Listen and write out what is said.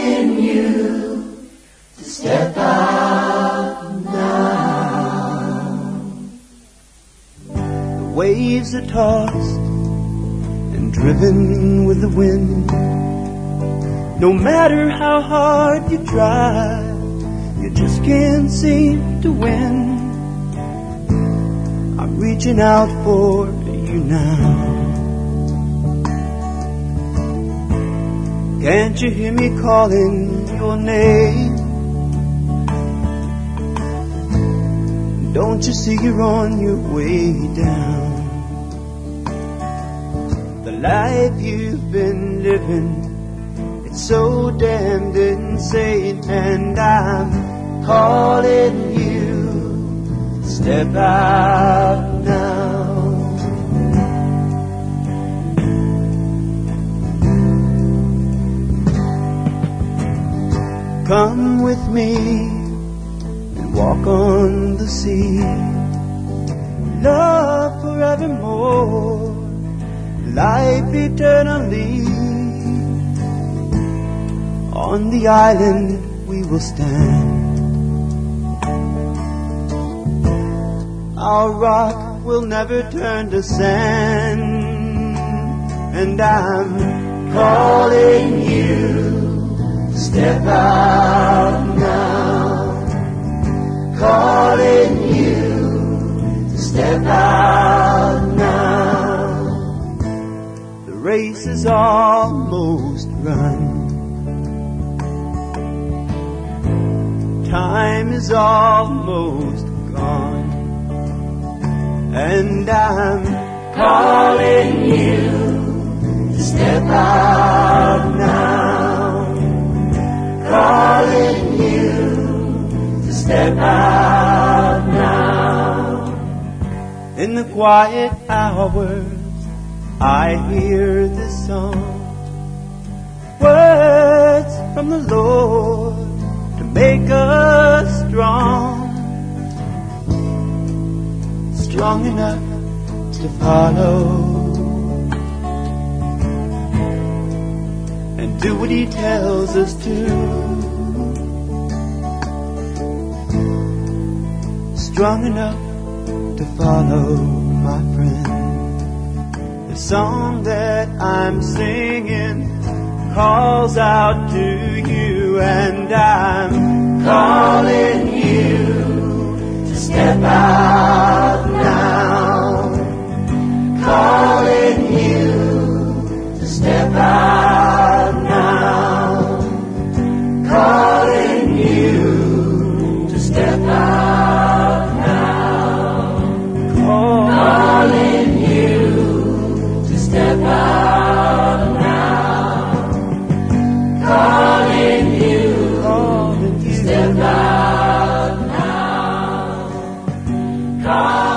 calling you to step out now. The waves are tossed and driven with the wind. No matter how hard you try, you just can't seem to win. I'm reaching out for you now. Can't you hear me calling your name? Don't you see you're on your way down? The life you've been living, it's so damned insane, and I'm calling you to step out now. Come with me and walk on the sea. Love forevermore, life eternally. On the island we will stand. Our rock will never turn to sand. And I'm calling you, step out now. Calling you, step out now. The race is almost run. Time is almost gone. And I'm calling you to step out now. Calling you to step out now. In the quiet hours I hear this song, words from the Lord to make us strong. Strong enough to follow and do what he tells us to. Strong enough to follow, my friend. The song that I'm singing calls out to you, and I'm calling you to step out now. Calling you to step out now. Calling you to step out now. Calling you to step out now. Calling you to step out now.